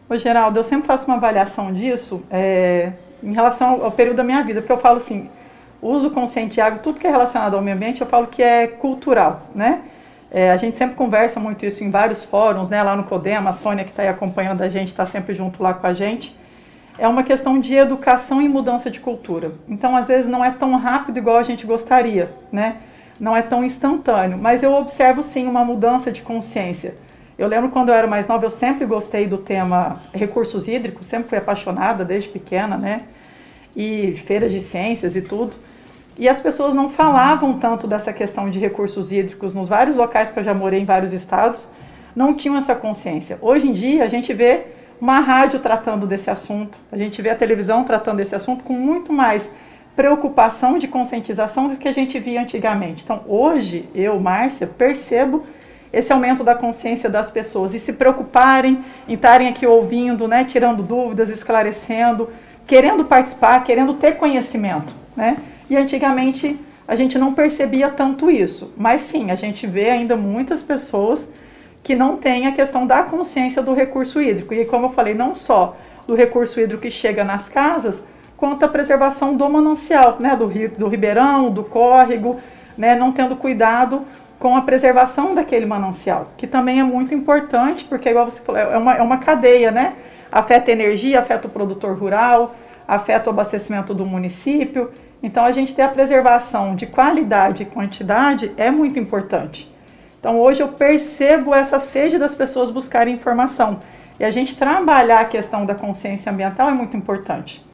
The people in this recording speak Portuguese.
Ô, Geraldo, eu sempre faço uma avaliação disso em relação ao período da minha vida, porque eu falo assim, o uso consciente de água, tudo que é relacionado ao meio ambiente, eu falo que é cultural, né? A gente sempre conversa muito isso em vários fóruns, né? Lá no CODEMA, a Sônia que está aí acompanhando a gente, está sempre junto lá com a gente. É uma questão de educação e mudança de cultura. Então, às vezes, não é tão rápido igual a gente gostaria, né? Não é tão instantâneo, mas eu observo sim uma mudança de consciência. Eu lembro quando eu era mais nova, eu sempre gostei do tema recursos hídricos, sempre fui apaixonada desde pequena, né? E feiras de ciências e tudo. E as pessoas não falavam tanto dessa questão de recursos hídricos nos vários locais que eu já morei em vários estados, não tinham essa consciência. Hoje em dia, a gente vê uma rádio tratando desse assunto, a gente vê a televisão tratando desse assunto com muito mais preocupação de conscientização do que a gente via antigamente. Então, hoje, eu, Márcia, percebo esse aumento da consciência das pessoas e se preocuparem em estarem aqui ouvindo, né, tirando dúvidas, esclarecendo, querendo participar, querendo ter conhecimento, né? E antigamente a gente não percebia tanto isso, mas sim, a gente vê ainda muitas pessoas que não têm a questão da consciência do recurso hídrico. E como eu falei, não só do recurso hídrico que chega nas casas, quanto a preservação do manancial, né, do ribeirão, do córrego, né, não tendo cuidado com a preservação daquele manancial, que também é muito importante, porque igual você falou, é uma cadeia, né? Afeta a energia, afeta o produtor rural, afeta o abastecimento do município. Então, a gente ter a preservação de qualidade e quantidade é muito importante. Então, hoje eu percebo essa sede das pessoas buscarem informação. E a gente trabalhar a questão da consciência ambiental é muito importante.